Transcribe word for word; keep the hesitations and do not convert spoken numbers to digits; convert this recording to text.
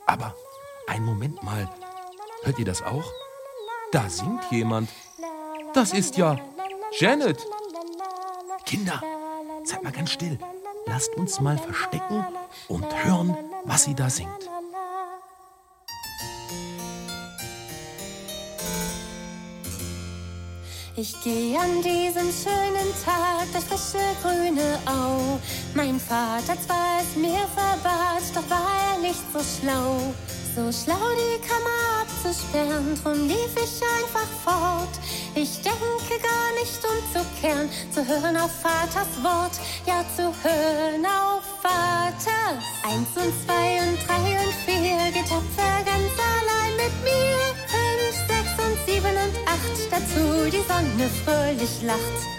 Aber, einen Moment mal, hört ihr das auch? Da singt jemand. Das ist ja Janet. Kinder, seid mal ganz still. Lasst uns mal verstecken und hören, was sie da singt. Ich gehe an diesem schönen Tag durch frische grüne Au. Mein Vater zwar es mir verbat, doch war er nicht so schlau. So schlau die Kammer abzusperren, drum lief ich einfach fort. Ich denke gar nicht umzukehren, zu hören auf Vaters Wort. Ja, zu hören auf Vater. Eins und zwei und drei und vier, geht tapfer ganz allein mit mir. Fünf, sechs und sieben und acht, dazu die Sonne fröhlich lacht.